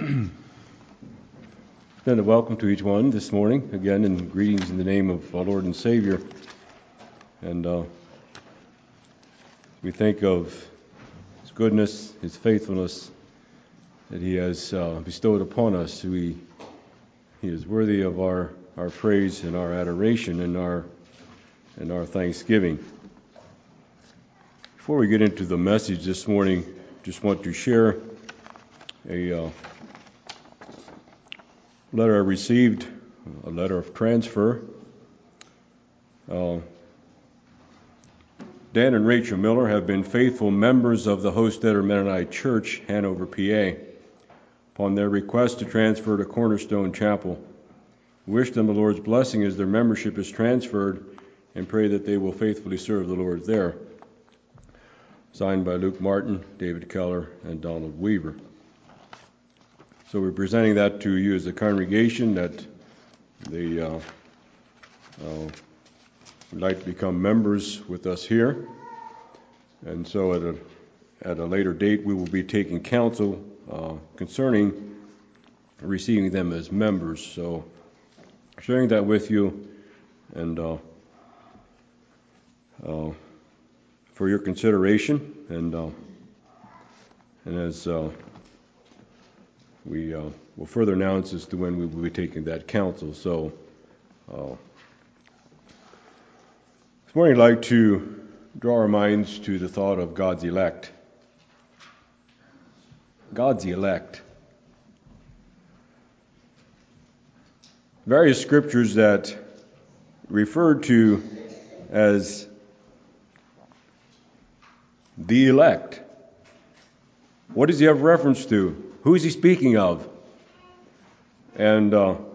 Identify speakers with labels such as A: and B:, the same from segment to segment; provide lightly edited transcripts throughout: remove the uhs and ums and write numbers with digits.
A: And a welcome to each one this morning, again, and greetings in the name of our Lord and Savior. And we think of His goodness, His faithfulness that He has bestowed upon us. He is worthy of our praise and our adoration and our thanksgiving. Before we get into the message this morning, just want to share a letter I received, a letter of transfer. Dan and Rachel Miller have been faithful members of the Hostetter Mennonite Church, Hanover, PA. Upon their request to transfer to Cornerstone Chapel, we wish them the Lord's blessing as their membership is transferred and pray that they will faithfully serve the Lord there. Signed by Luke Martin, David Keller, and Donald Weaver. So we're presenting that to you as a congregation that they would like to become members with us here. And so at a later date, we will be taking counsel concerning receiving them as members. So sharing that with you and for your consideration. And as we will further announce as to when we will be taking that counsel. So this morning I'd like to draw our minds to the thought of God's elect. God's elect. Various scriptures that referred to as the elect. What does he have reference to? Who is he speaking of? And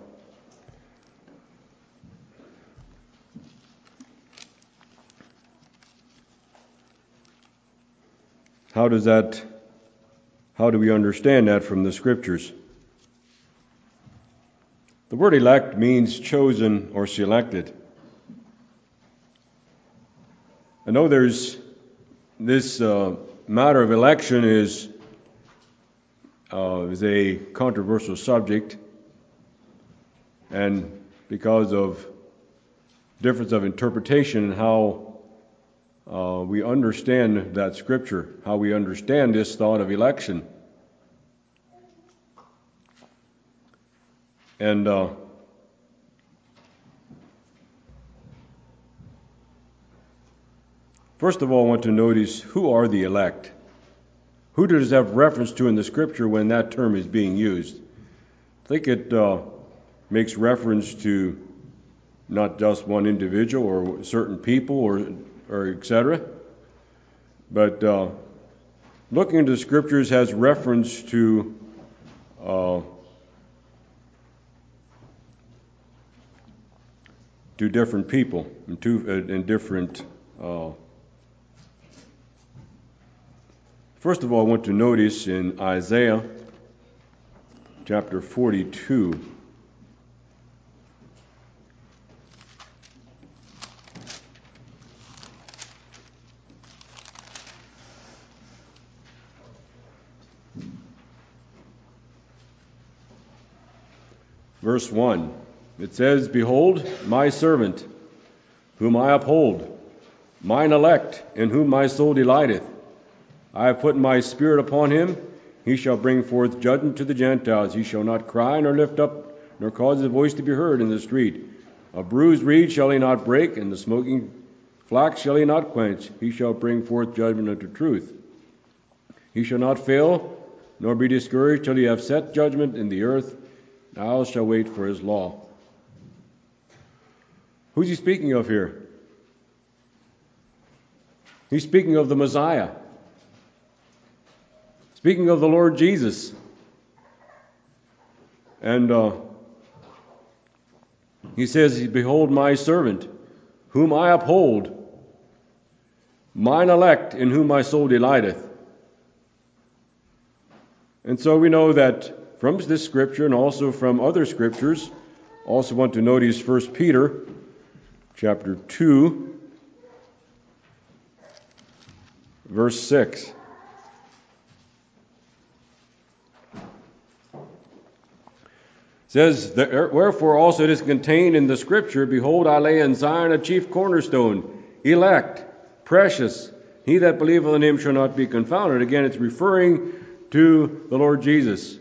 A: how do we understand that from the scriptures? The word elect means chosen or selected. I know there's this matter of election is a controversial subject, and because of difference of interpretation and how we understand that scripture, how we understand this thought of election. And first of all, I want to notice who are the elect. Who does it have reference to in the scripture when that term is being used? I think it makes reference to not just one individual or certain people or etc. But looking into the scriptures has reference to different people and different. First of all, I want to notice in Isaiah chapter 42. Verse 1, it says, "Behold, my servant, whom I uphold, mine elect, in whom my soul delighteth. I have put my spirit upon him. He shall bring forth judgment to the Gentiles. He shall not cry, nor lift up, nor cause his voice to be heard in the street. A bruised reed shall he not break, and the smoking flax shall he not quench. He shall bring forth judgment unto truth. He shall not fail, nor be discouraged, till he have set judgment in the earth. The isles shall wait for his law." Who's he speaking of here? He's speaking of the Messiah. Speaking of the Lord Jesus. And he says, "Behold my servant, whom I uphold, mine elect, in whom my soul delighteth." And so we know that from this scripture and also from other scriptures, also want to notice 1 Peter chapter 2, verse 6. says, wherefore also it is contained in the Scripture, behold, I lay in Zion a chief cornerstone, elect, precious. He that believeth on him shall not be confounded. Again, it's referring to the Lord Jesus.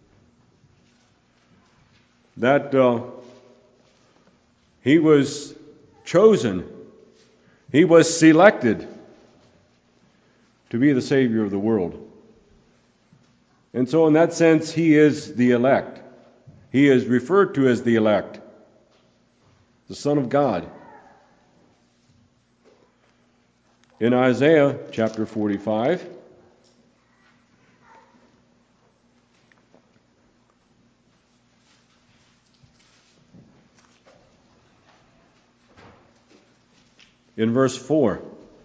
A: That he was chosen. He was selected to be the Savior of the world. And so in that sense, he is the elect. He is referred to as the elect, the Son of God. In Isaiah chapter 45, in verse 4,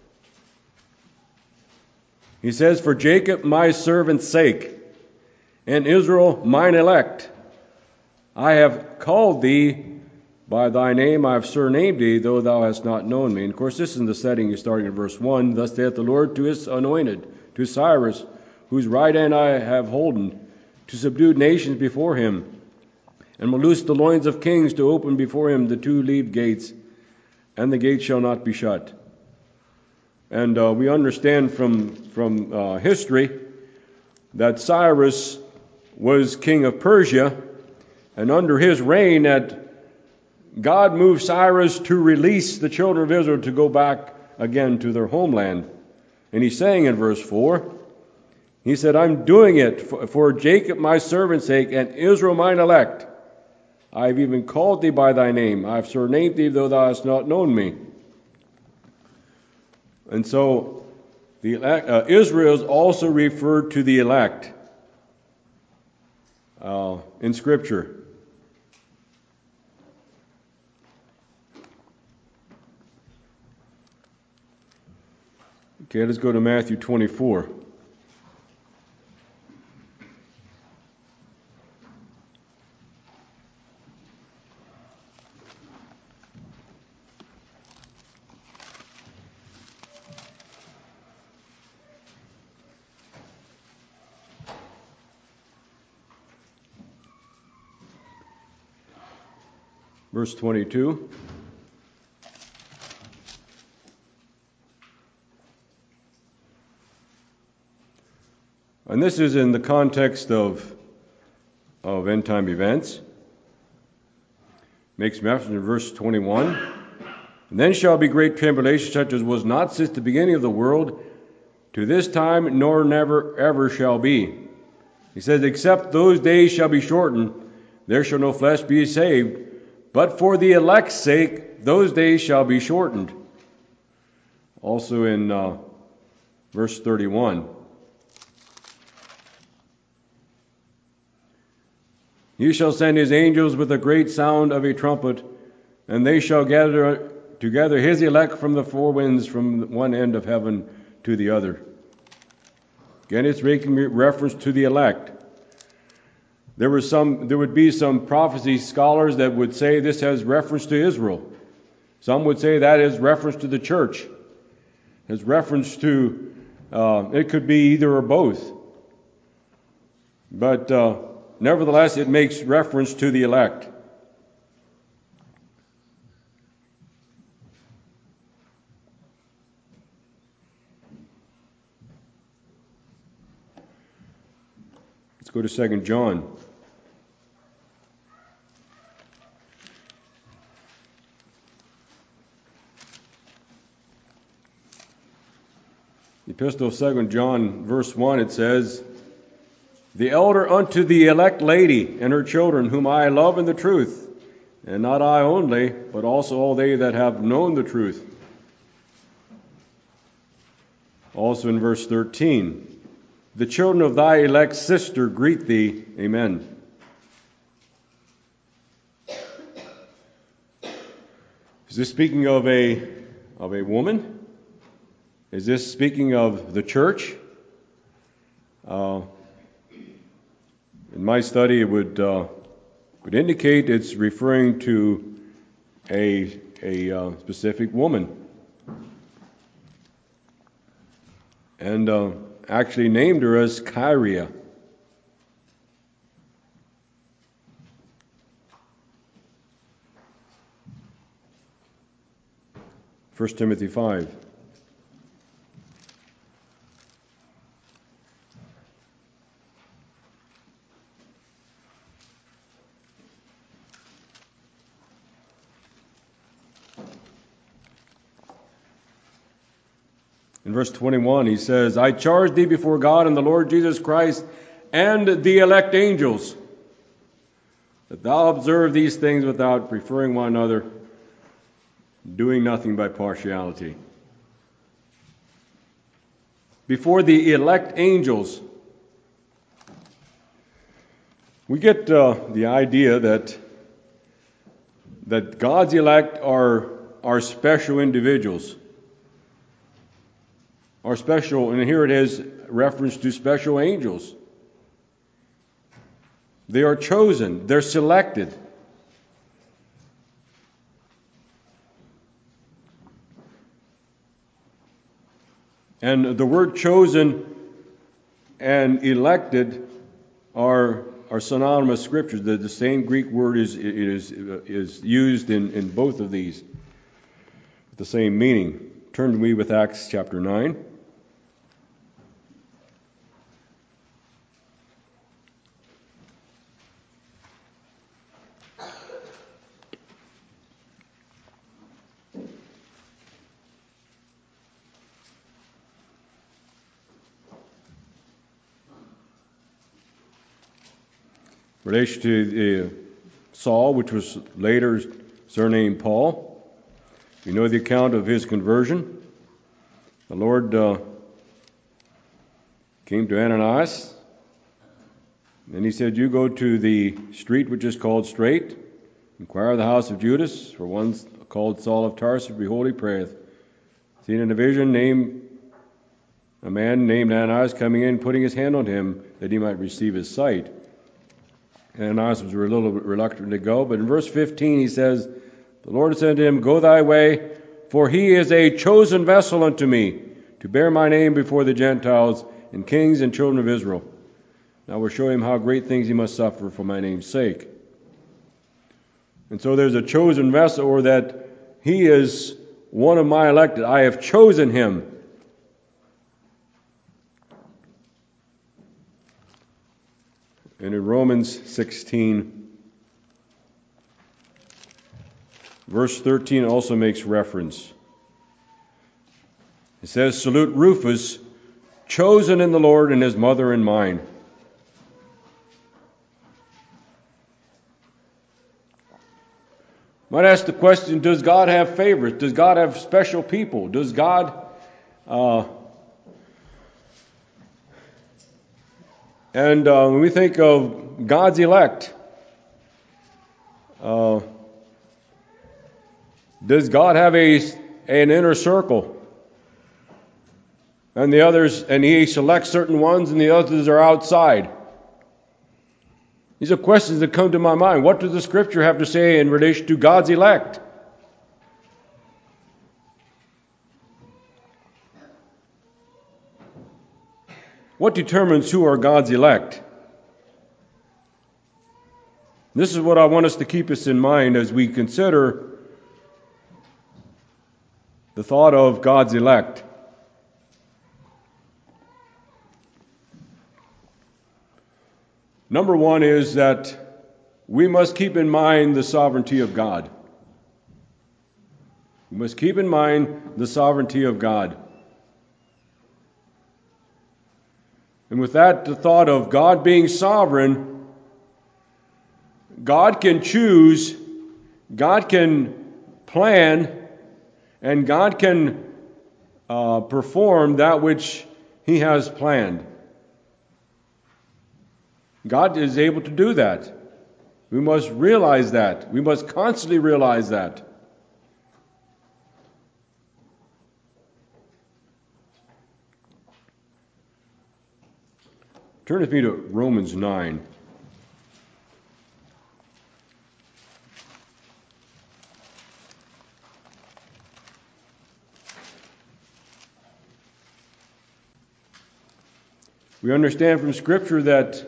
A: he says, for Jacob my servant's sake, and Israel mine elect, I have called thee by thy name, I have surnamed thee, though thou hast not known me. And of course, this is in the setting, you're starting in verse 1. Thus saith the Lord to his anointed, to Cyrus, whose right hand I have holden, to subdue nations before him, and will loose the loins of kings, to open before him the two-leaved gates, and the gates shall not be shut. And we understand from history that Cyrus was king of Persia, and under his reign that God moved Cyrus to release the children of Israel to go back again to their homeland. And he's saying in verse 4, he said, I'm doing it for Jacob my servant's sake, and Israel mine elect. I have even called thee by thy name. I have surnamed thee, though thou hast not known me. And so the Israel is also referred to the elect in Scripture. Okay, let's go to Matthew 24. Verse 22. And this is in the context of end-time events. Makes reference in verse 21. And then shall be great tribulation, such as was not since the beginning of the world, to this time, nor never ever shall be. He says, except those days shall be shortened, there shall no flesh be saved. But for the elect's sake, those days shall be shortened. Also in verse 31. He shall send his angels with a great sound of a trumpet, and they shall gather together his elect from the four winds, from one end of heaven to the other. Again, it's making reference to the elect. There would be some prophecy scholars that would say this has reference to Israel. Some would say that is reference to the church. It's reference to, it could be either or both. But nevertheless, it makes reference to the elect. Let's go to 2 John. The Epistle of 2 John, verse 1, it says, the elder unto the elect lady and her children, whom I love in the truth, and not I only, but also all they that have known the truth. Also in verse 13, the children of thy elect sister greet thee. Amen. Is this speaking of a woman? Is this speaking of the church? In my study, it would indicate it's referring to a specific woman, and actually named her as Kyria. 1 Timothy 5. In verse 21, he says, I charge thee before God and the Lord Jesus Christ and the elect angels, that thou observe these things without preferring one another, doing nothing by partiality. Before the elect angels, we get the idea that God's elect are special individuals. Are special, and here it is reference to special angels. They are chosen, they're selected. And the word chosen and elected are synonymous scriptures. The same Greek word is used in both of these with the same meaning. Turn to me with Acts chapter 9. Relation to Saul, which was later surnamed Paul. We know the account of his conversion. The Lord came to Ananias, and he said, you go to the street which is called Straight, inquire of the house of Judas, for one called Saul of Tarsus, behold, he prayeth. Seen in a vision, a man named Ananias coming in, putting his hand on him, that he might receive his sight. Ananias was a little bit reluctant to go, but in verse 15 he says, the Lord said to him, go thy way, for he is a chosen vessel unto me, to bear my name before the Gentiles, and kings and children of Israel. Now we'll show him how great things he must suffer for my name's sake. And so there's a chosen vessel, or that he is one of my elected. I have chosen him. And in Romans 16, verse 13 also makes reference. It says, salute Rufus, chosen in the Lord, and his mother and mine. Might ask the question, does God have favorites? Does God have special people? Does God when we think of God's elect, does God have an inner circle? And the others, and he selects certain ones and the others are outside? These are questions that come to my mind. What does the Scripture have to say in relation to God's elect? What determines who are God's elect? This is what I want us to keep us in mind as we consider the thought of God's elect. Number one is that we must keep in mind the sovereignty of God. We must keep in mind the sovereignty of God. And with that, the thought of God being sovereign, God can choose, God can plan, and God can perform that which He has planned. God is able to do that. We must realize that. We must constantly realize that. Turn with me to Romans 9. We understand from Scripture that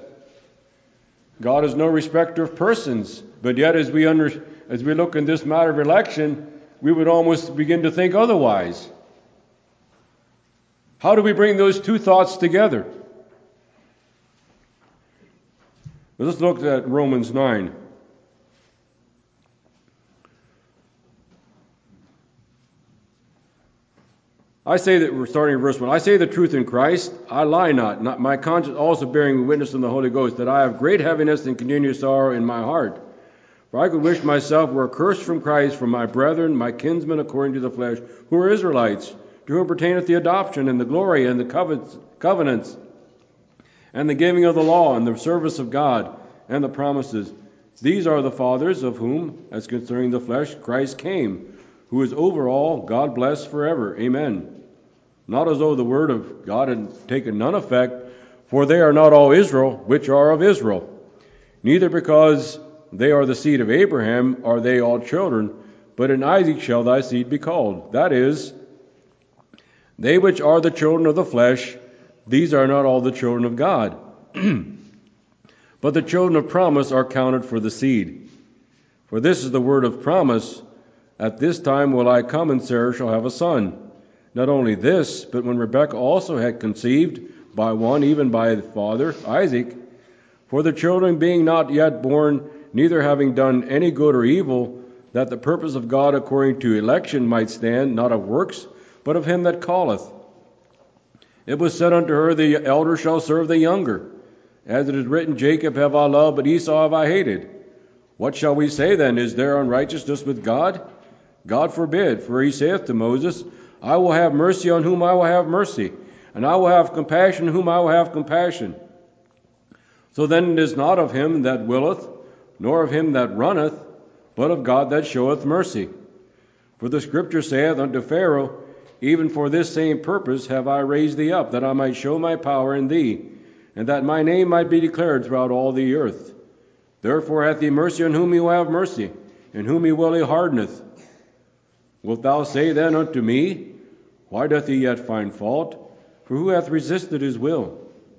A: God is no respecter of persons, but yet as we look in this matter of election, we would almost begin to think otherwise. How do we bring those two thoughts together? Let's look at Romans 9. I say that, we're starting in verse 1. I say the truth in Christ, I lie not my conscience also bearing me witness in the Holy Ghost, that I have great heaviness and continual sorrow in my heart. For I could wish myself were accursed from Christ, from my brethren, my kinsmen according to the flesh, who are Israelites, to whom pertaineth the adoption, and the glory, and the covenants, and the giving of the law, and the service of God, and the promises. These are the fathers, of whom, as concerning the flesh, Christ came, who is over all, God blessed forever. Amen. Not as though the word of God had taken none effect, for they are not all Israel, which are of Israel. Neither because they are the seed of Abraham are they all children, but in Isaac shall thy seed be called. That is, they which are the children of the flesh, these are not all the children of God. But the children of promise are counted for the seed. For this is the word of promise, at this time will I come, and Sarah shall have a son. Not only this, but when Rebekah also had conceived by one, even by the father, Isaac, for the children being not yet born, neither having done any good or evil, that the purpose of God according to election might stand, not of works, but of him that calleth. It was said unto her, the elder shall serve the younger. As it is written, Jacob have I loved, but Esau have I hated. What shall we say then? Is there unrighteousness with God? God forbid, for he saith to Moses, I will have mercy on whom I will have mercy, and I will have compassion on whom I will have compassion. So then it is not of him that willeth, nor of him that runneth, but of God that showeth mercy. For the Scripture saith unto Pharaoh, even for this same purpose have I raised thee up, that I might show my power in thee, and that my name might be declared throughout all the earth. Therefore hath he mercy on whom he will have mercy, and whom he will he hardeneth. Wilt thou say then unto me, why doth he yet find fault? For who hath resisted his will?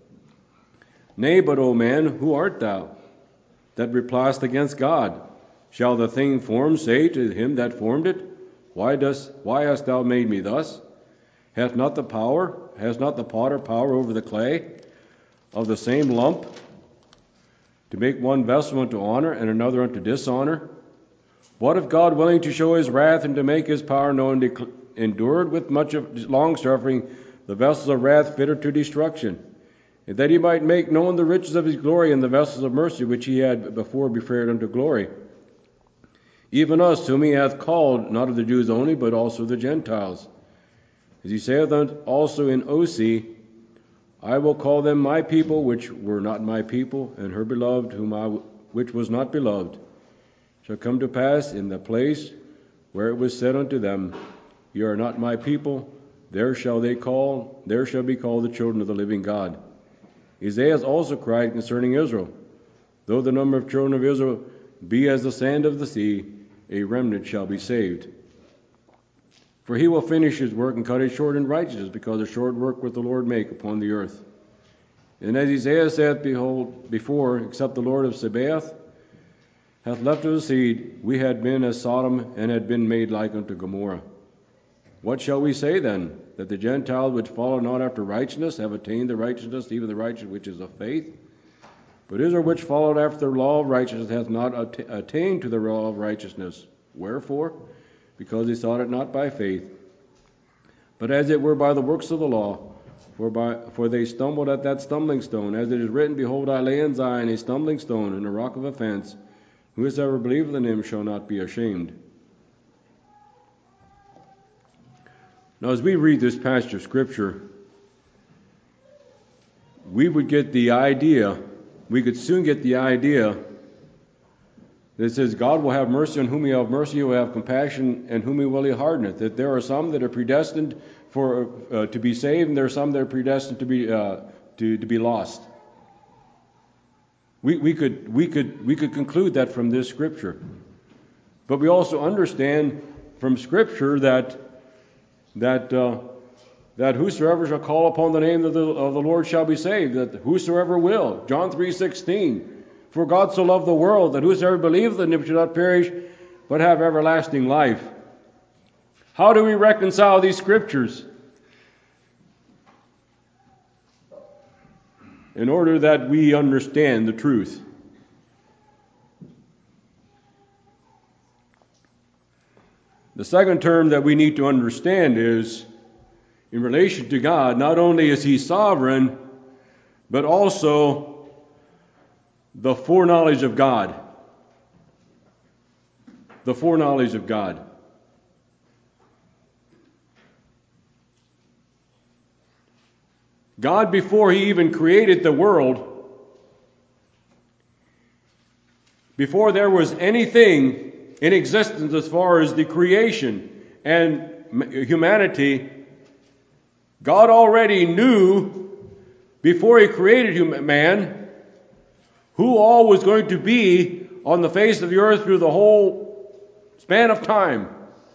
A: Nay, but, O man, who art thou, that repliest against God? Shall the thing formed say to him that formed it, Why hast thou made me thus? Has not the potter power over the clay of the same lump, to make one vessel unto honor and another unto dishonor? What if God, willing to show his wrath and to make his power known, endured with much of long-suffering the vessels of wrath fitted to destruction, and that he might make known the riches of his glory in the vessels of mercy which he had before prepared unto glory? Even us, whom he hath called, not of the Jews only, but also the Gentiles. As he saith also in Osee, I will call them my people, which were not my people, and her beloved, which was not beloved. Shall come to pass in the place where it was said unto them, Ye are not my people, there shall be called the children of the living God. Isaiah also cried concerning Israel, Though the number of children of Israel be as the sand of the sea, a remnant shall be saved. For he will finish his work and cut it short in righteousness, because a short work will the Lord make upon the earth. And as Isaiah saith, Behold, before, except the Lord of Sabaoth hath left us a seed, we had been as Sodom, and had been made like unto Gomorrah. What shall we say then? That the Gentiles which follow not after righteousness have attained the righteousness, even the righteousness which is of faith? But Israel which followed after the law of righteousness hath not attained to the law of righteousness. Wherefore? Because they sought it not by faith, but as it were by the works of the law. For they stumbled at that stumbling stone. As it is written, Behold, I lay in Zion a stumbling stone and a rock of offense. Whosoever believeth in him shall not be ashamed. Now, as we read this passage of Scripture, we could soon get the idea that it says, God will have mercy on whom he will have mercy, he will have compassion, and whom he will he hardeneth. That there are some that are predestined to be saved, and there are some that are predestined to be lost. We could conclude that from this Scripture. But we also understand from Scripture that whosoever shall call upon the name of the Lord shall be saved. That whosoever will. John 3:16. For God so loved the world that whosoever believeth in him shall not perish, but have everlasting life. How do we reconcile these scriptures? In order that we understand the truth. The second term that we need to understand is, in relation to God, not only is He sovereign, but also the foreknowledge of God. The foreknowledge of God. God, before He even created the world, before there was anything in existence as far as the creation and humanity, God already knew, before He created man, who all was going to be on the face of the earth through the whole span of time.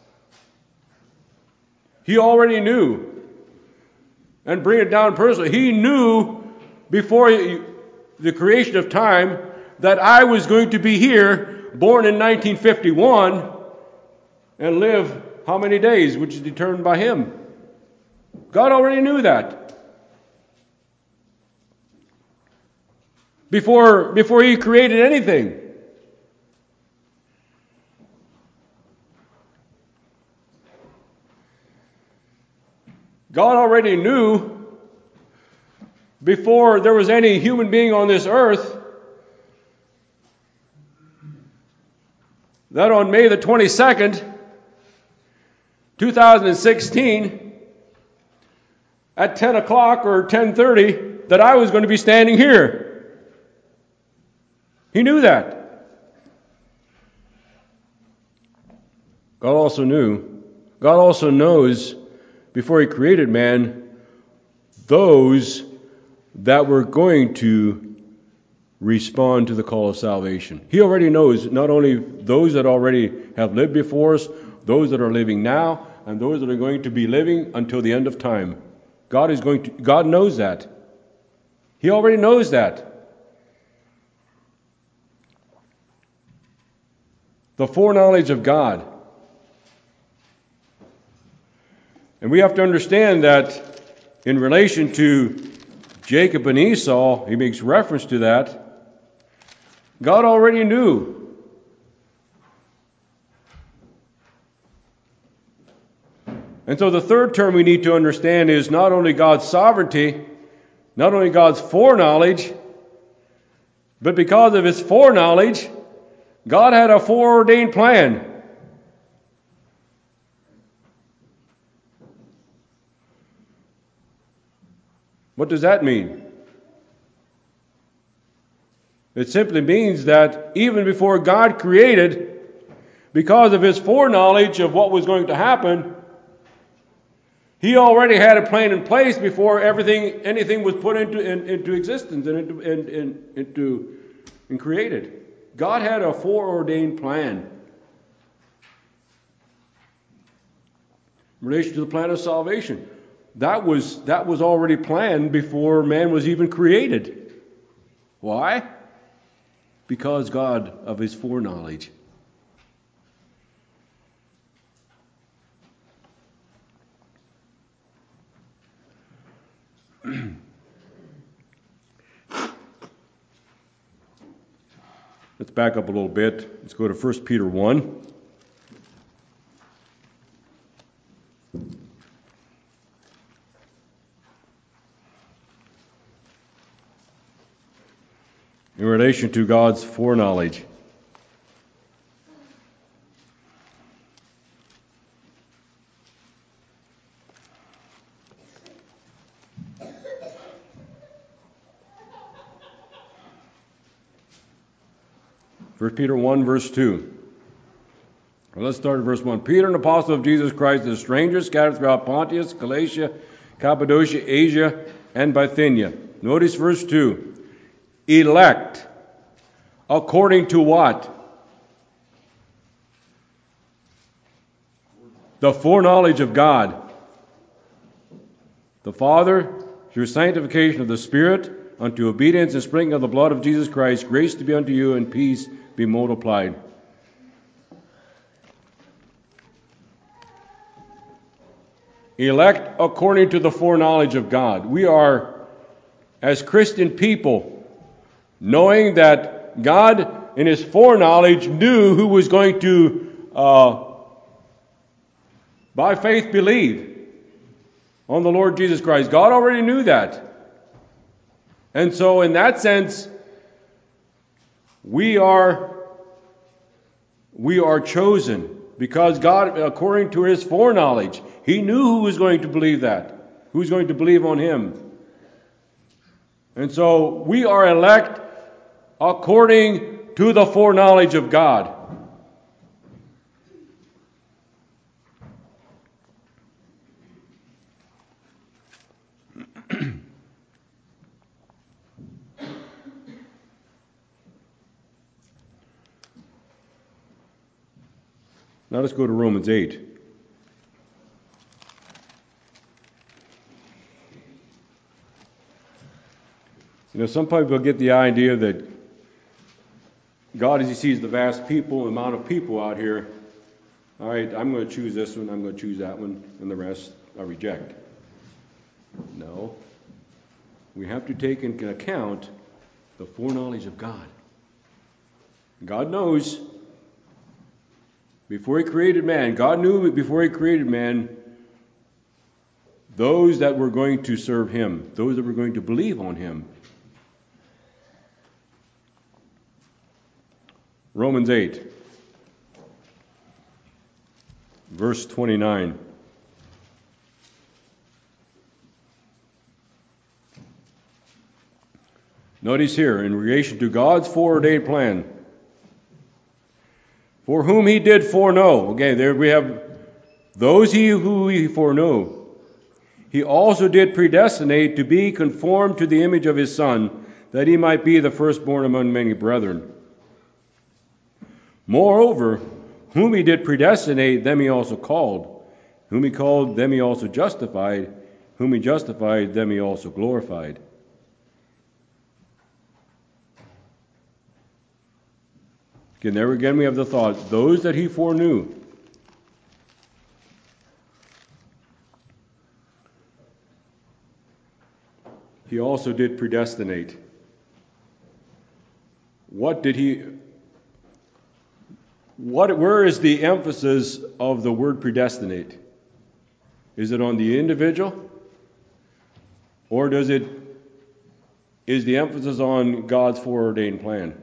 A: He already knew. And bring it down personally. He knew before the creation of time that I was going to be here, born in 1951, and live how many days, which is determined by Him. God already knew that. Before He created anything. God already knew, before there was any human being on this earth, that on May the 22nd, 2016, at 10 o'clock or 10:30, that I was going to be standing here. He knew that. God also knew. God also knows, before He created man, those that were going to respond to the call of salvation. He already knows not only those that already have lived before us, those that are living now, and those that are going to be living until the end of time. God knows that. He already knows that. The foreknowledge of God. And we have to understand that in relation to Jacob and Esau, he makes reference to that. God already knew. And so the third term we need to understand is not only God's sovereignty, not only God's foreknowledge, but because of His foreknowledge, God had a foreordained plan. What does that mean? It simply means that even before God created, because of His foreknowledge of what was going to happen, He already had a plan in place before anything was put into existence and created. God had a foreordained plan in relation to the plan of salvation. That was already planned before man was even created. Why? Because God of His foreknowledge. Let's back up a little bit. Let's go to 1 Peter 1. In relation to God's foreknowledge. First Peter 1, verse 2. Well, let's start at verse 1. Peter, an apostle of Jesus Christ, a stranger scattered throughout Pontus, Galatia, Cappadocia, Asia, and Bithynia. Notice verse 2. Elect. According to what? The foreknowledge of God. The Father, through sanctification of the Spirit, unto obedience and sprinkling of the blood of Jesus Christ, grace to be unto you and peace be multiplied. elect according to the foreknowledge of God. We are, as Christian people, knowing that God, in His foreknowledge, knew who was going to, by faith, believe on the Lord Jesus Christ. God already knew that. And so, in that sense, we are chosen because God, according to His foreknowledge, He knew who was going to believe that, who was going to believe on Him. And so, we are elect according to the foreknowledge of God. Now let's go to Romans 8. Some people get the idea that God, as He sees the vast amount of people out here, all right, I'm going to choose this one, I'm going to choose that one, and the rest I reject. No. We have to take into account the foreknowledge of God. God knows. Before He created man, God knew before He created man those that were going to serve Him, those that were going to believe on Him. Romans 8, verse 29. Notice here, in relation to God's foreordained plan, for whom He did foreknow. Okay, there we have those who He foreknew. He also did predestinate to be conformed to the image of His Son, that He might be the firstborn among many brethren. Moreover, whom He did predestinate, them He also called. Whom He called, them He also justified. Whom He justified, them He also glorified. Again, there again we have the thought, those that He foreknew. He also did predestinate. Where is the emphasis of the word predestinate? Is it on the individual? Or is the emphasis on God's foreordained plan?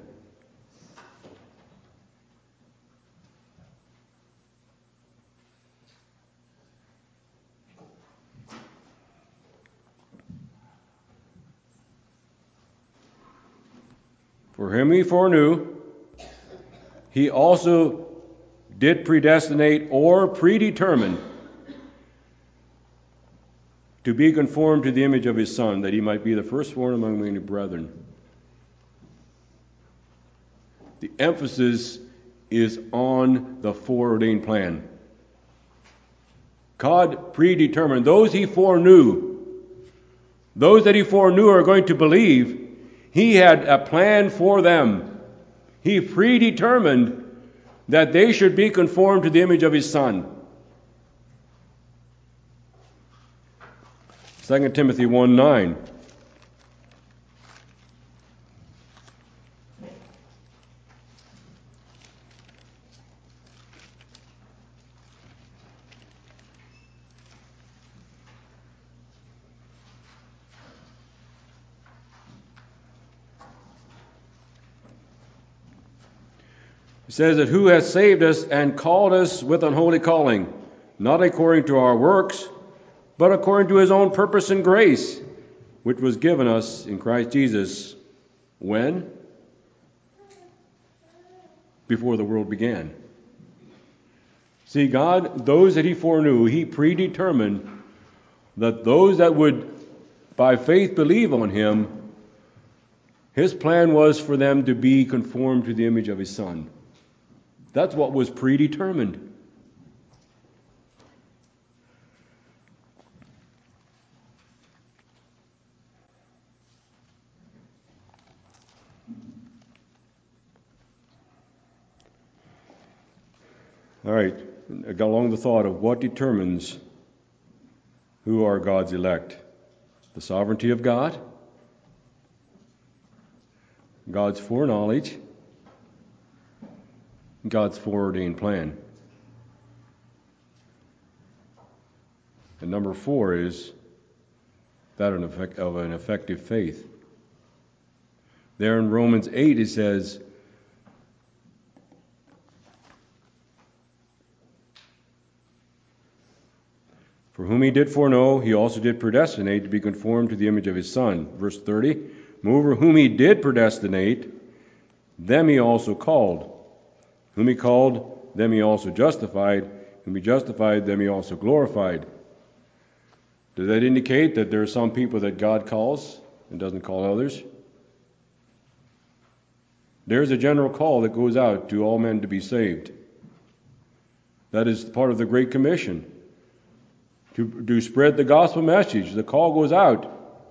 A: For whom He foreknew, He also did predestinate or predetermine to be conformed to the image of His Son, that He might be the firstborn among many brethren. The emphasis is on the foreordained plan. God predetermined. Those He foreknew, those that He foreknew are going to believe, He had a plan for them. He predetermined that they should be conformed to the image of His Son. 2 Timothy 1:9. It says that who has saved us and called us with an holy calling, not according to our works, but according to His own purpose and grace, which was given us in Christ Jesus. When? Before the world began. See, God, those that He foreknew, He predetermined that those that would by faith believe on Him, His plan was for them to be conformed to the image of His Son. That's what was predetermined. All right, along the thought of what determines Who are God's elect? The sovereignty of God, God's foreknowledge, God's foreordained plan. And number 4 is that of an effective faith. There in Romans 8 it says, "For whom he did foreknow, he also did predestinate to be conformed to the image of his Son." Verse 30, "Moreover, whom he did predestinate, them he also called. Whom he called, them he also justified. Whom he justified, them he also glorified." Does that indicate that there are some people that God calls and doesn't call others? There's a general call that goes out to all men to be saved. That is part of the Great Commission, to spread the gospel message. The call goes out.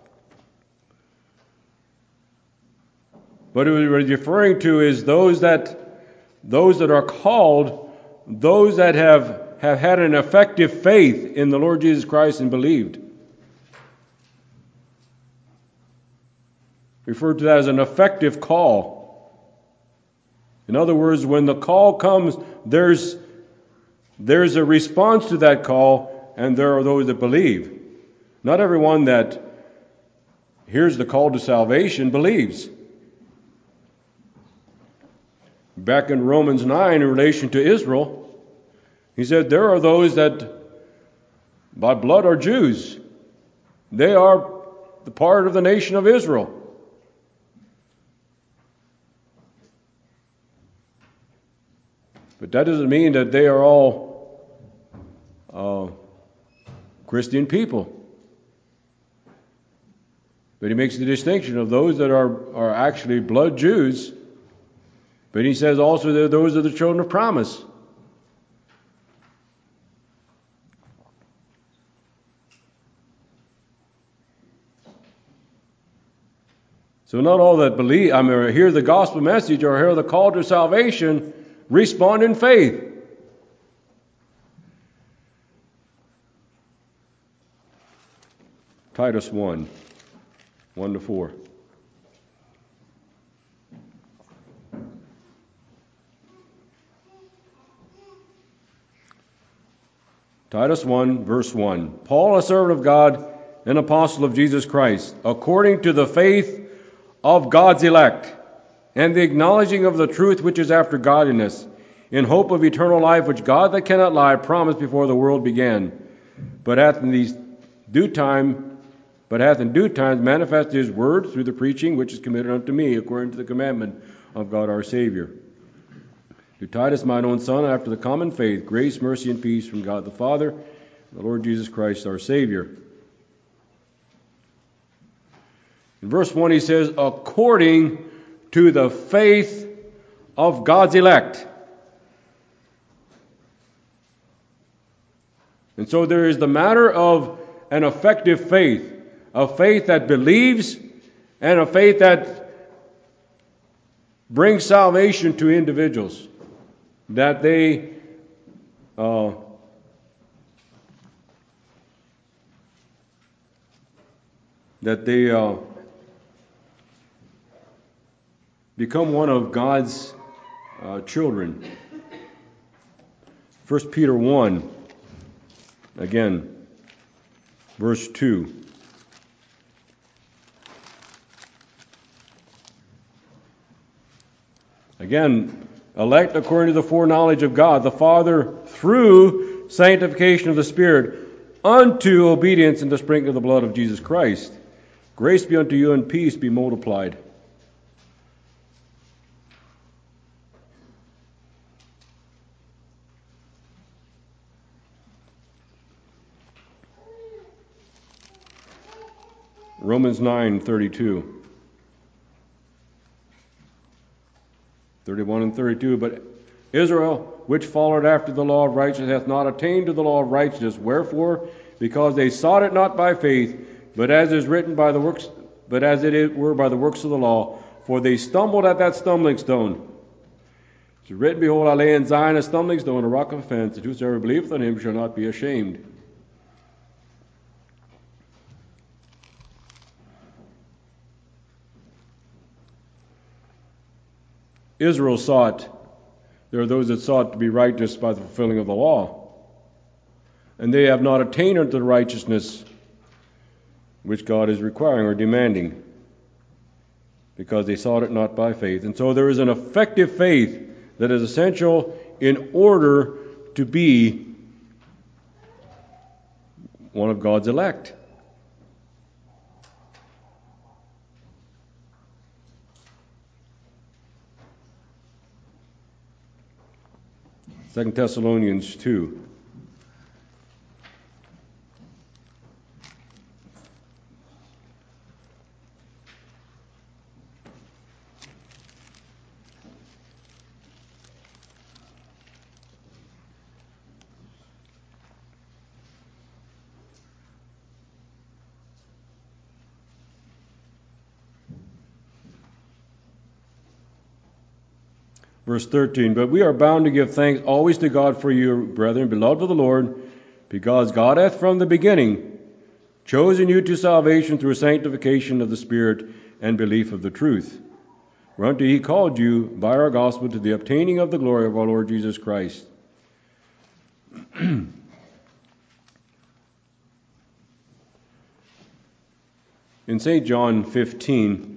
A: But what we're referring to is those that are called, those that have had an effective faith in the Lord Jesus Christ and believed. Referred to that as an effective call. In other words, when the call comes, there's a response to that call, and there are those that believe. Not everyone that hears the call to salvation believes. Back in Romans 9, in relation to Israel, he said there are those that by blood are Jews. They are the part of the nation of Israel. But that doesn't mean that they are all Christian people. But he makes the distinction of those that are actually blood Jews. But he says also that those are the children of promise. So not all that believe, hear the gospel message or hear the call to salvation respond in faith. Titus 1, 1-4. Titus 1, verse 1. "Paul, a servant of God, an apostle of Jesus Christ, according to the faith of God's elect, and the acknowledging of the truth which is after godliness, in hope of eternal life, which God that cannot lie promised before the world began, but hath in due time manifested his word through the preaching which is committed unto me, according to the commandment of God our Savior. To Titus, mine own son, after the common faith, grace, mercy, and peace from God the Father, and the Lord Jesus Christ our Savior." In verse 1 he says, according to the faith of God's elect. And so there is the matter of an effective faith, a faith that believes and a faith that brings salvation to individuals, that they become one of God's children. 1 Peter 1, again, verse 2. Again, elect according to the foreknowledge of God the Father through sanctification of the Spirit unto obedience and the sprinkling of the blood of Jesus Christ. Grace be unto you and peace be multiplied. Romans 9:32. 31 and 32. But Israel, which followed after the law of righteousness, hath not attained to the law of righteousness. Wherefore? Because they sought it not by faith, but as is written by the works, but as it were by the works of the law. For they stumbled at that stumbling stone. It is written, Behold, I lay in Zion a stumbling stone, a rock of offense, and whosoever believeth on him shall not be ashamed. Israel sought, there are those that sought to be righteous by the fulfilling of the law. And they have not attained unto the righteousness which God is requiring or demanding, because they sought it not by faith. And so there is an effective faith that is essential in order to be one of God's elect. Second Thessalonians 2. Verse 13, but we are bound to give thanks always to God for you, brethren, beloved of the Lord, because God hath from the beginning chosen you to salvation through sanctification of the Spirit and belief of the truth, whereunto he called you by our gospel to the obtaining of the glory of our Lord Jesus Christ. In St. John 15,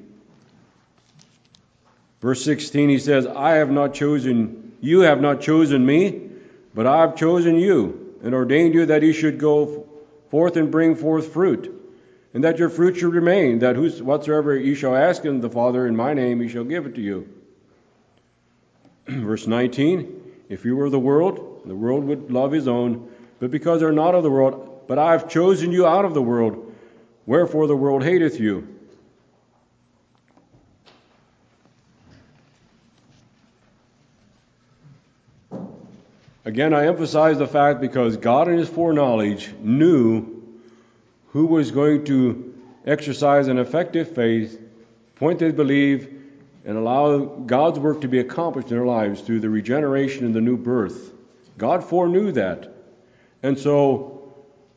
A: verse 16, he says, you have not chosen me, but I have chosen you, and ordained you that ye should go forth and bring forth fruit, and that your fruit should remain, that whatsoever ye shall ask in the Father in my name, he shall give it to you. Verse 19, if you were the world would love his own, but because they're not of the world, but I have chosen you out of the world, wherefore the world hateth you. Again, I emphasize the fact because God in his foreknowledge knew who was going to exercise an effective faith, point they believe, and allow God's work to be accomplished in their lives through the regeneration and the new birth. God foreknew that. And so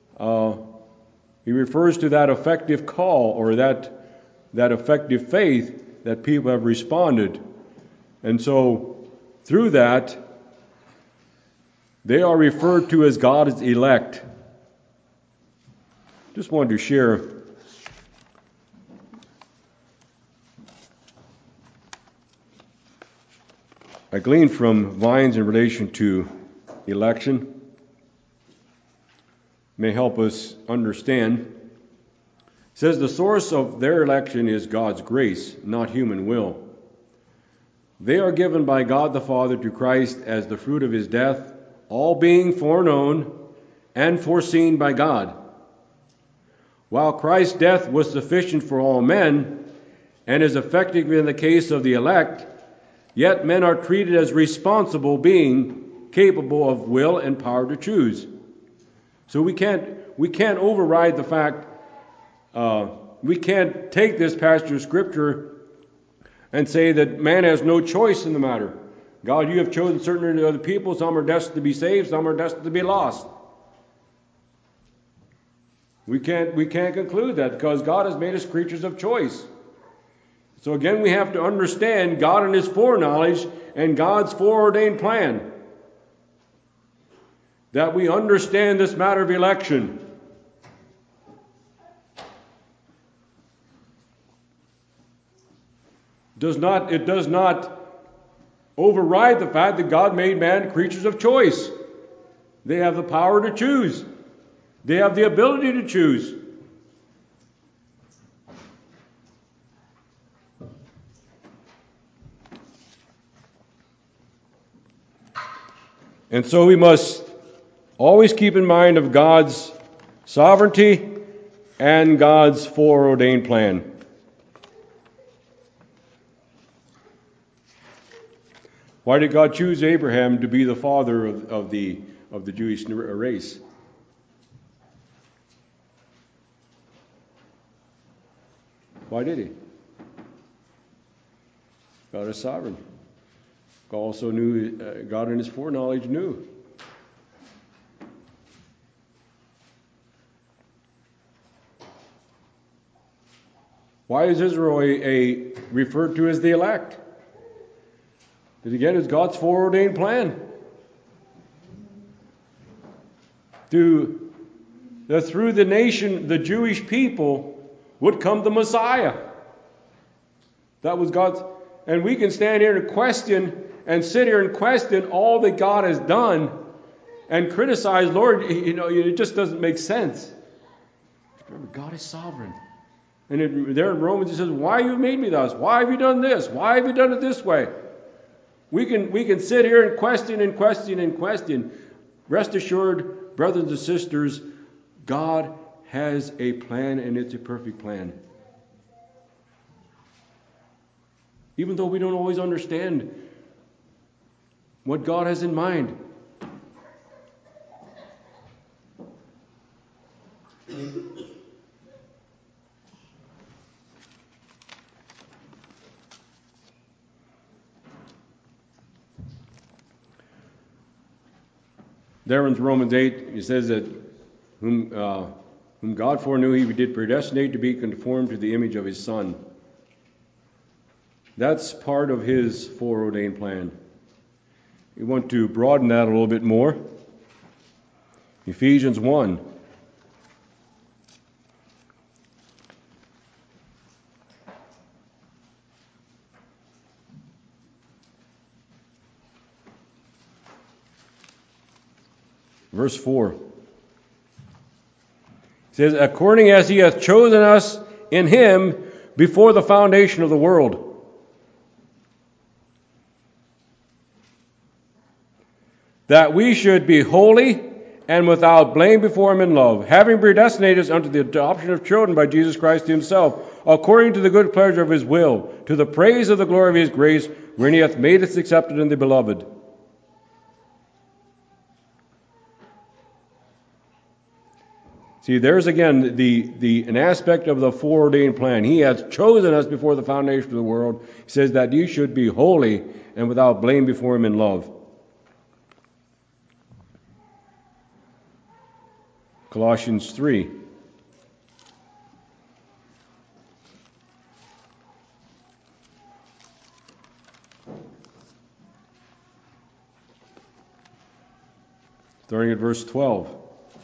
A: he refers to that effective call or that effective faith that people have responded. And so through that, they are referred to as God's elect. Just wanted to share I gleaned from Vines in relation to election. May help us understand. It says the source of their election is God's grace, not human will. They are given by God the Father to Christ as the fruit of his death, all being foreknown and foreseen by God. While Christ's death was sufficient for all men, and is effective in the case of the elect, yet men are treated as responsible being capable of will and power to choose. So we can't override the fact, we can't take this passage of Scripture and say that man has no choice in the matter. God, you have chosen certain other people. Some are destined to be saved. Some are destined to be lost. We can't conclude that because God has made us creatures of choice. So again, we have to understand God and his foreknowledge and God's foreordained plan. That we understand this matter of election. It does not override the fact that God made man creatures of choice. They have the power to choose. They have the ability to choose. And so we must always keep in mind of God's sovereignty and God's foreordained plan. Why did God choose Abraham to be the father of the Jewish race? Why did he? God is sovereign. God also knew, God in his foreknowledge knew. Why is Israel referred to as the elect? It again is God's foreordained plan. That through the nation, the Jewish people, would come the Messiah. That was God's. And we can stand here and question and sit here and question all that God has done and criticize, Lord, it just doesn't make sense. Remember, God is sovereign. And there in Romans it says, why have you made me thus? Why have you done this? Why have you done it this way? We can sit here and question and question and question. Rest assured, brothers and sisters, God has a plan, and it's a perfect plan. Even though we don't always understand what God has in mind. There in Romans 8, it says that whom God foreknew, he did predestinate to be conformed to the image of his Son. That's part of his foreordained plan. We want to broaden that a little bit more. Ephesians 1. Verse 4. It says, according as he hath chosen us in him before the foundation of the world. That we should be holy and without blame before him in love, having predestinated us unto the adoption of children by Jesus Christ himself, according to the good pleasure of his will, to the praise of the glory of his grace, wherein he hath made us accepted in the beloved. See, there's again an aspect of the foreordained plan. He has chosen us before the foundation of the world. He says that you should be holy and without blame before him in love. Colossians 3. Starting at verse 12.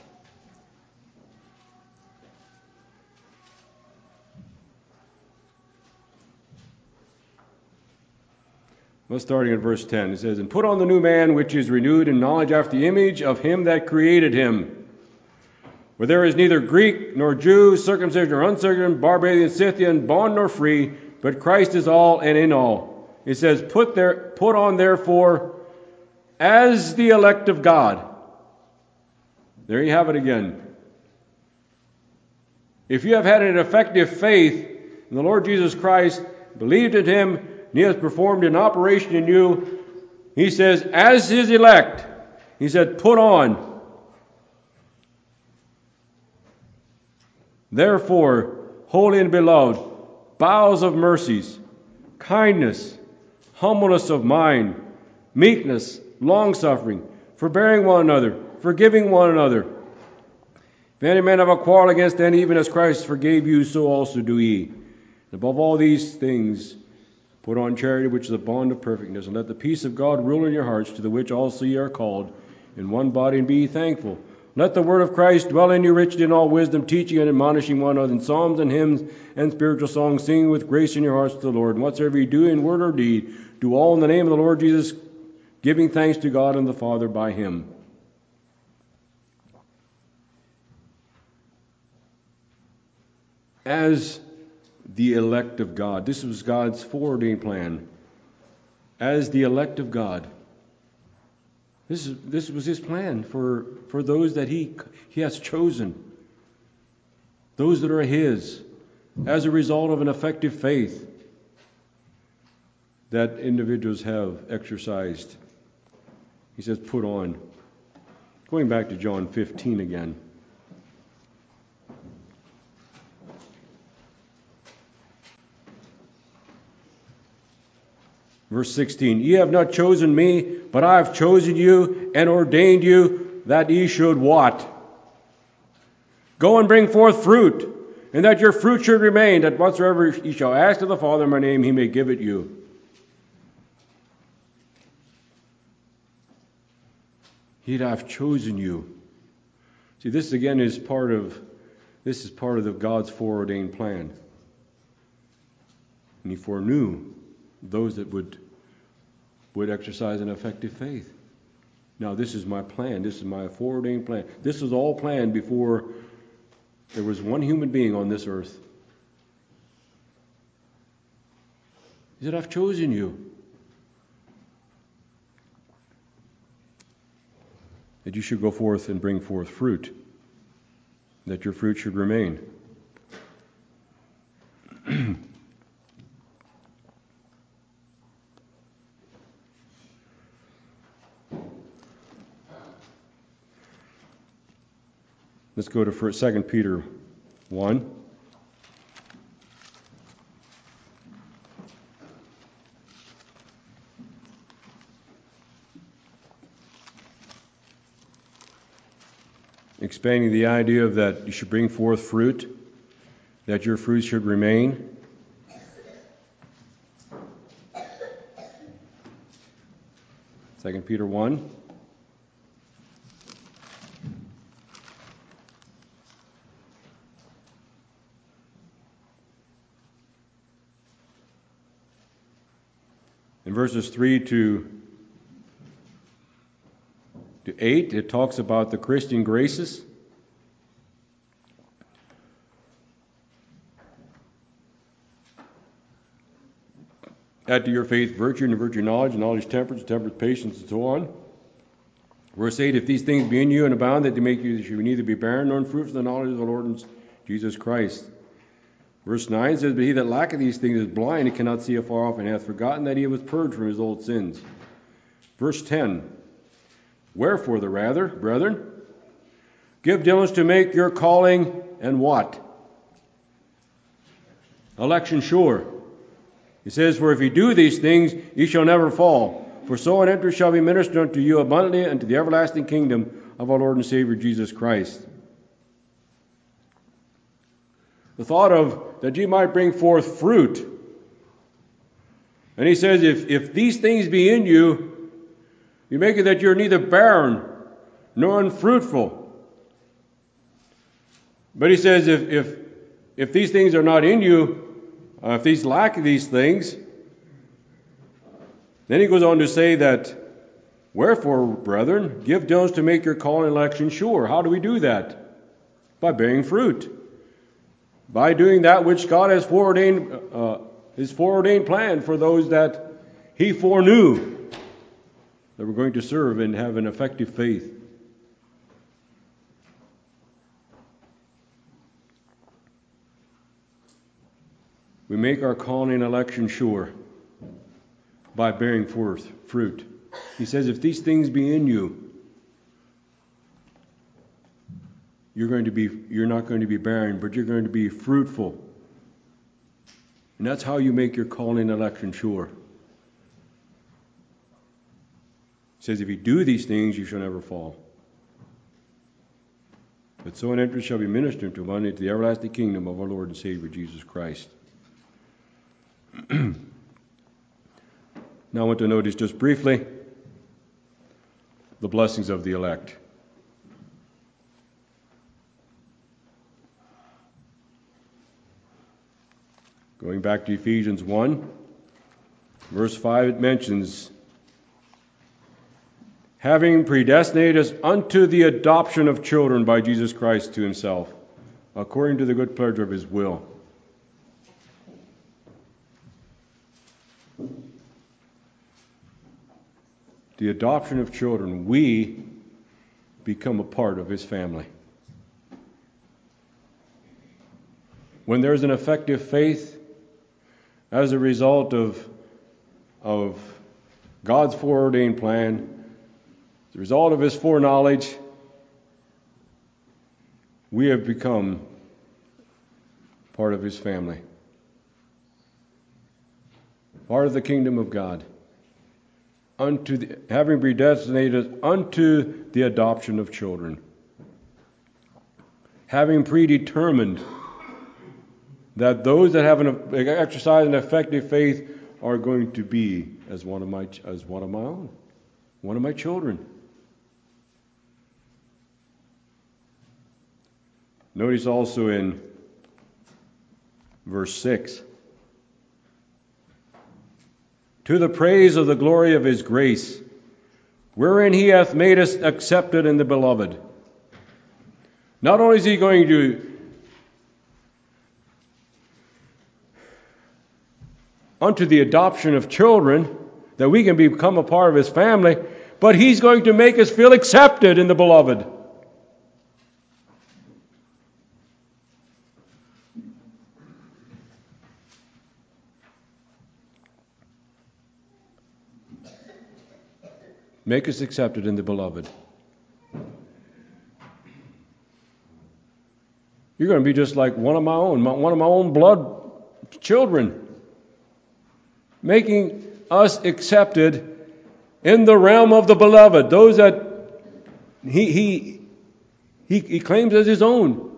A: Well, starting at verse 10, it says, and put on the new man, which is renewed in knowledge after the image of him that created him. Where there is neither Greek nor Jew, circumcision or uncircumcision, barbarian, Scythian, bond nor free, but Christ is all and in all. It says, put on therefore as the elect of God. There you have it again. If you have had an effective faith in the Lord Jesus Christ, believed in him, and he has performed an operation in you, he says, as his elect, he said, put on. Therefore, holy and beloved, bowels of mercies, kindness, humbleness of mind, meekness, longsuffering, forbearing one another, forgiving one another. If any man have a quarrel against any, even as Christ forgave you, so also do ye. And above all these things, put on charity, which is the bond of perfectness, and let the peace of God rule in your hearts, to the which also ye are called, in one body, and be ye thankful. Let the word of Christ dwell in you richly in all wisdom, teaching and admonishing one another in psalms and hymns and spiritual songs, singing with grace in your hearts to the Lord. And whatsoever you do in word or deed, do all in the name of the Lord Jesus, giving thanks to God and the Father by him. As the elect of God. This was God's foreordained plan. As the elect of God. This was his plan for those that he has chosen. Those that are his. As a result of an effective faith that individuals have exercised. He says, put on. Going back to John 15 again. Verse 16, ye have not chosen me, but I have chosen you and ordained you that ye should what? Go and bring forth fruit, and that your fruit should remain, that whatsoever ye shall ask of the Father in my name, he may give it you. He'd have chosen you. See, this again is part of God's foreordained plan. And He foreknew those that would exercise an effective faith. Now, this is my plan. This is my foreordained plan. This was all planned before there was one human being on this earth. He said, I've chosen you. That you should go forth and bring forth fruit. That your fruit should remain. Let's go to 2 Peter 1. Expanding the idea of that you should bring forth fruit, that your fruit should remain. Second Peter 1. In verses 3 to 8, it talks about the Christian graces. Add to your faith virtue, and virtue knowledge, and knowledge temperance, temperance patience, and so on. Verse 8, if these things be in you and abound, that they make you neither be barren nor unfruitful in the knowledge of the Lord Jesus Christ. Verse 9 says, but he that lacketh these things is blind, and cannot see afar off, and hath forgotten that he was purged from his old sins. Verse 10, wherefore the rather, brethren, give diligence to make your calling and what? Election sure. He says, for if ye do these things, ye shall never fall. For so an entrance shall be ministered unto you abundantly unto the everlasting kingdom of our Lord and Savior Jesus Christ. The thought of that ye might bring forth fruit. And he says, if these things be in you, you make it that you're neither barren nor unfruitful. But he says, if these things are not in you, if these lack these things, then he goes on to say that, wherefore, brethren, give diligence to make your calling and election sure. How do we do that? By bearing fruit. By doing that which God has foreordained, His foreordained plan for those that He foreknew that were going to serve and have an effective faith. We make our calling and election sure by bearing forth fruit. He says, if these things be in you, you're not going to be barren, but you're going to be fruitful. And that's how you make your calling and election sure. He says, if you do these things, you shall never fall. But so an entrance shall be ministered to one into the everlasting kingdom of our Lord and Savior Jesus Christ. Now I want to notice just briefly the blessings of the elect. Going back to Ephesians 1, verse 5, it mentions, having predestinated us unto the adoption of children by Jesus Christ to Himself, according to the good pleasure of His will. The adoption of children, we become a part of His family. When there's an effective faith, as a result of God's foreordained plan, as a result of His foreknowledge, we have become part of His family, part of the kingdom of God, having predestinated unto the adoption of children, having predetermined that those that have exercise an effective faith are going to be as one of my own, one of my children. Notice also in verse 6. To the praise of the glory of his grace, wherein he hath made us accepted in the beloved. Not only is he going to unto the adoption of children, that we can become a part of his family, but he's going to make us feel accepted in the beloved. Make us accepted in the beloved. You're going to be just like one of my own blood children, making us accepted in the realm of the beloved, those that he claims as his own.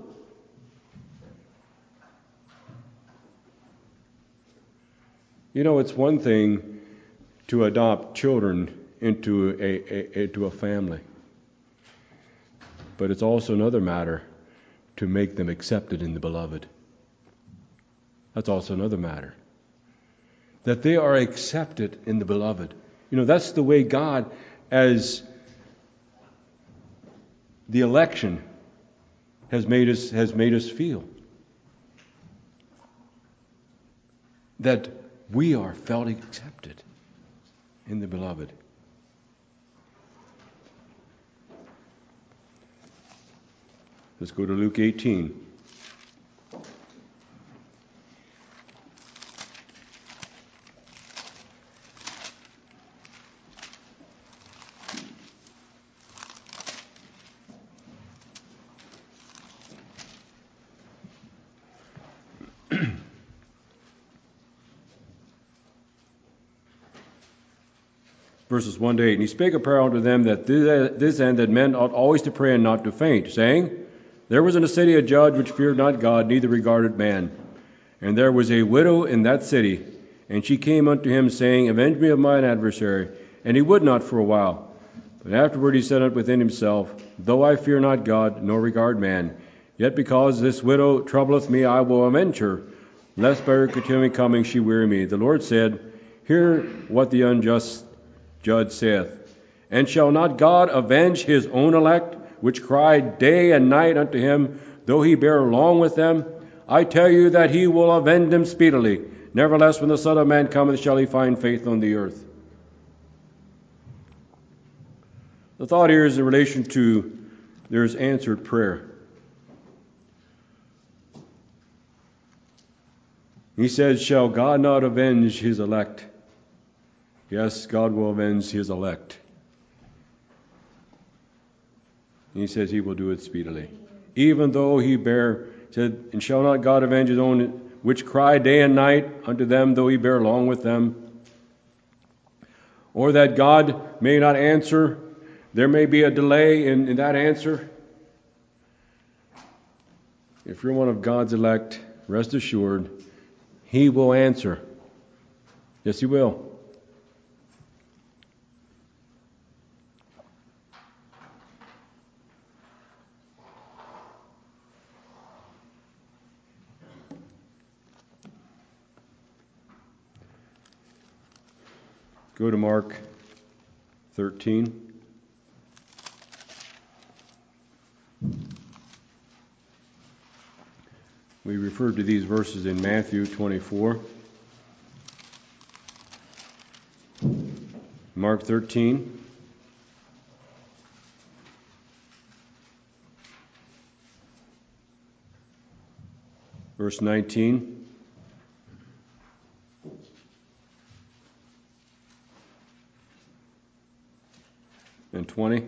A: You know, it's one thing to adopt children into a family, but it's also another matter to make them accepted in the beloved. That's also another matter. That they are accepted in the beloved. You know, that's the way God, as the election, has made us feel. That we are felt accepted in the beloved. Let's go to Luke 18. Verses 1 to 8. And he spake a parable unto them that this end that men ought always to pray and not to faint, saying, There was in a city a judge which feared not God, neither regarded man. And there was a widow in that city, and she came unto him, saying, Avenge me of mine adversary. And he would not for a while. But afterward he said within himself, Though I fear not God, nor regard man, yet because this widow troubleth me, I will avenge her, lest by her continually coming she weary me. The Lord said, Hear what the unjust judge saith. And shall not God avenge his own elect, which cry day and night unto him, though he bear long with them? I tell you that he will avenge them speedily. Nevertheless, when the Son of Man cometh, shall he find faith on the earth? The thought here is in relation to there's answered prayer. He says, Shall God not avenge his elect? Yes, God will avenge his elect. He says he will do it speedily. Even though he said, And shall not God avenge his own, which cry day and night unto them, though he bear long with them? Or that God may not answer, there may be a delay in that answer. If you're one of God's elect, rest assured, he will answer. Yes, he will. Go to Mark 13. We referred to these verses in Matthew 24. Mark 13. Verse 19. And 20.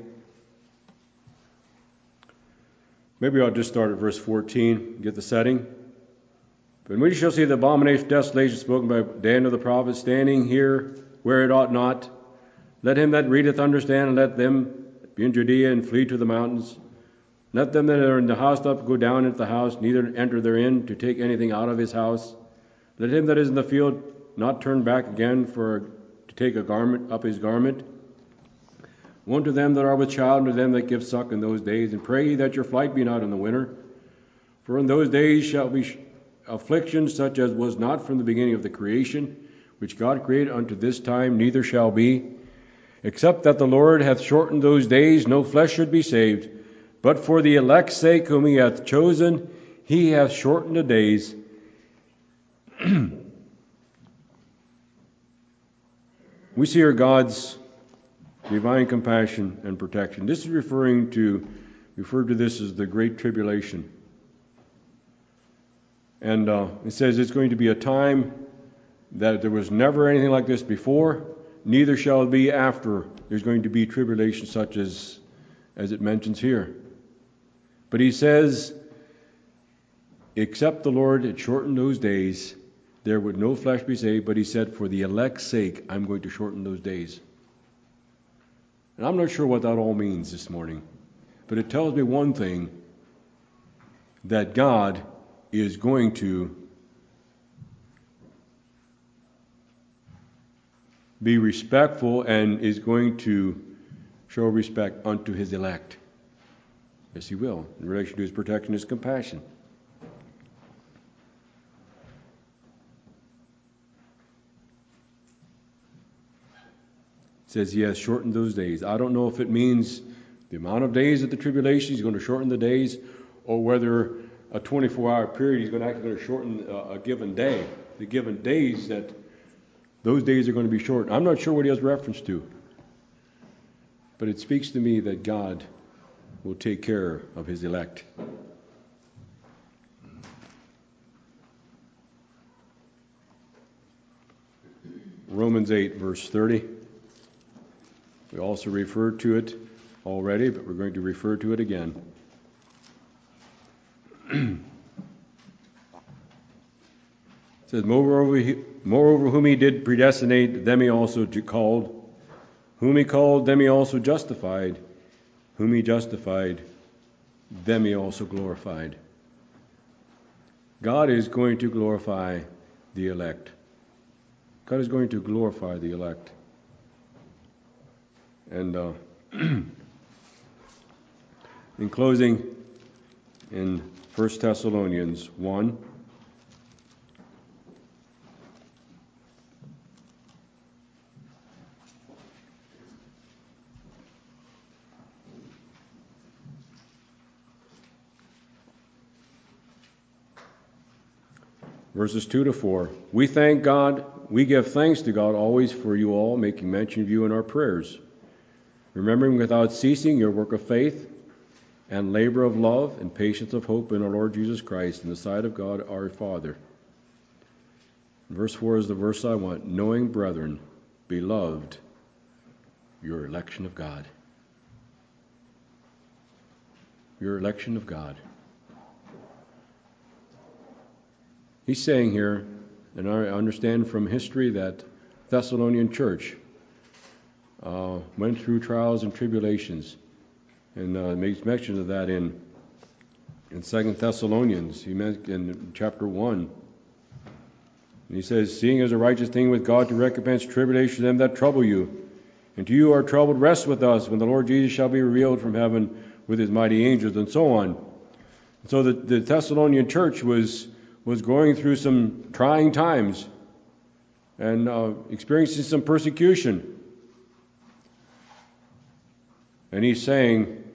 A: Maybe I'll just start at verse 14, get the setting. But we shall see the abomination of desolation spoken by Daniel the prophet standing here where it ought not. Let him that readeth understand, and let them be in Judea and flee to the mountains. Let them that are in the house up go down into the house, neither enter therein to take anything out of his house. Let him that is in the field not turn back again to take a garment up his garment. Woe to them that are with child, and to them that give suck in those days. And pray ye that your flight be not in the winter, For in those days shall be affliction such as was not from the beginning of the creation, which God created unto this time, neither shall be, except that the Lord hath shortened those days, no flesh should be saved. But for the elect's sake whom he hath chosen, he hath shortened the days. We see here God's divine compassion and protection. This is referred to this as the Great Tribulation. And it says it's going to be a time that there was never anything like this before, neither shall it be after. There's going to be tribulation such as it mentions here. But he says, except the Lord had shortened those days, there would no flesh be saved. But he said, for the elect's sake, I'm going to shorten those days. And I'm not sure what that all means this morning. But it tells me one thing, that God is going to be respectful and is going to show respect unto his elect. Yes, he will, in relation to his protection and his compassion. It says he has shortened those days. I don't know if it means the amount of days of the tribulation, he's going to shorten the days, or whether a 24-hour period, he's going to shorten a given day. The given days that those days are going to be shortened. I'm not sure what he has reference to. But it speaks to me that God will take care of his elect. Romans 8, verse 30. We also referred to it already, but we're going to refer to it again. It says, moreover, whom he did predestinate, them he also called. Whom he called, them he also justified. Whom he justified, them he also glorified. God is going to glorify the elect. God is going to glorify the elect. And in closing, in 1 Thessalonians 1, verses 2 to 4. We thank God, we give thanks to God always for you all, making mention of you in our prayers, remembering without ceasing your work of faith and labor of love and patience of hope in our Lord Jesus Christ in the sight of God our Father. Verse 4 is the verse I want. Knowing, brethren, beloved, your election of God. Your election of God. He's saying here, and I understand from history that Thessalonian church went through trials and tribulations, and makes mention of that in 2 Thessalonians. He meant in chapter 1. And he says, seeing as a righteous thing with God to recompense tribulation to them that trouble you, and to you who are troubled, rest with us when the Lord Jesus shall be revealed from heaven with his mighty angels, and so on. And so the Thessalonian church was going through some trying times and experiencing some persecution. And he's saying,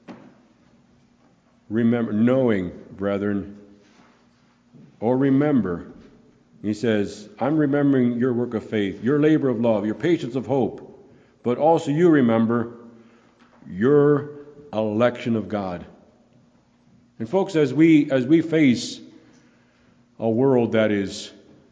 A: remember, knowing, brethren, or remember. He says, I'm remembering your work of faith, your labor of love, your patience of hope, but also you remember your election of God. And folks, as we face a world that is,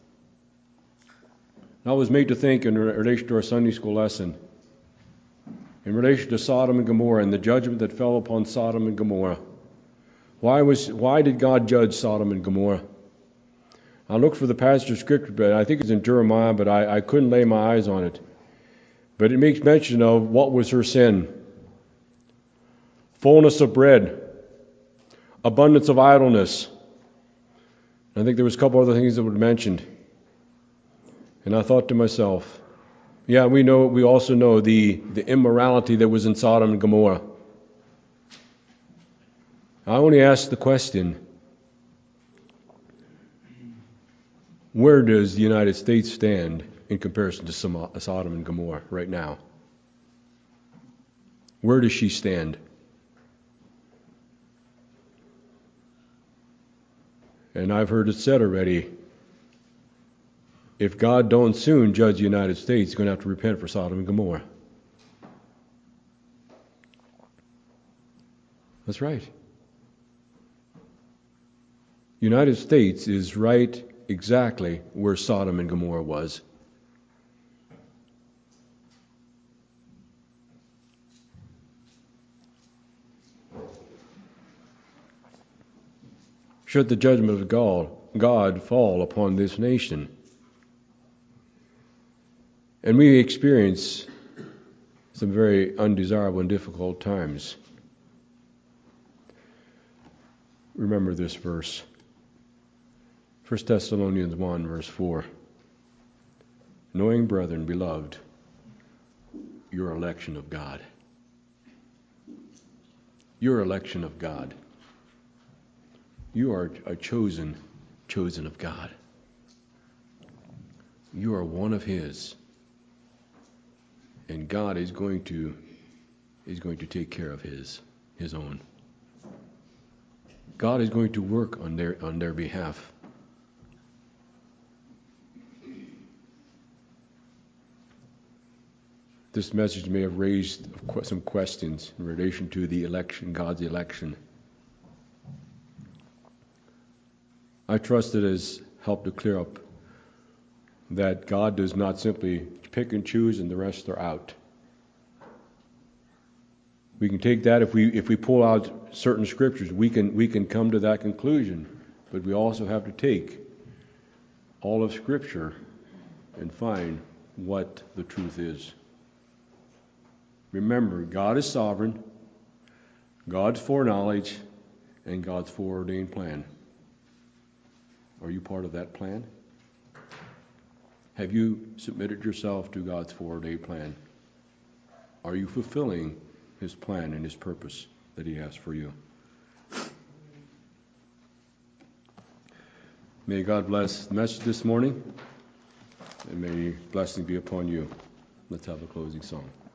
A: I was made to think in relation to our Sunday school lesson, in relation to Sodom and Gomorrah and the judgment that fell upon Sodom and Gomorrah. Why did God judge Sodom and Gomorrah? I looked for the passage of Scripture, but I think it's in Jeremiah, but I couldn't lay my eyes on it. But it makes mention of what was her sin. Fullness of bread, abundance of idleness. I think there was a couple other things that were mentioned. And I thought to myself, yeah, we also know the immorality that was in Sodom and Gomorrah. I only ask the question, Where does the United States stand in comparison to Sodom and Gomorrah right now? Where does she stand? And I've heard it said already, if God don't soon judge the United States, He's going to have to repent for Sodom and Gomorrah. That's right. United States is right exactly where Sodom and Gomorrah was. Should the judgment of God fall upon this nation? And we experience some very undesirable and difficult times. Remember this verse. 1 Thessalonians 1, verse 4. Knowing, brethren, beloved, your election of God. Your election of God. You are a chosen of God. You are one of His. And God is going to take care of His own. God is going to work on their behalf. This message may have raised some questions in relation to the election, God's election. I trust it has helped to clear up that God does not simply pick and choose and the rest are out. We can take that if we pull out certain scriptures, we can come to that conclusion, but we also have to take all of Scripture and find what the truth is. Remember, God is sovereign, God's foreknowledge, and God's foreordained plan. Are you part of that plan? Have you submitted yourself to God's foreordained plan? Are you fulfilling His plan and His purpose that He has for you? May God bless the message this morning, and may blessing be upon you. Let's have a closing song.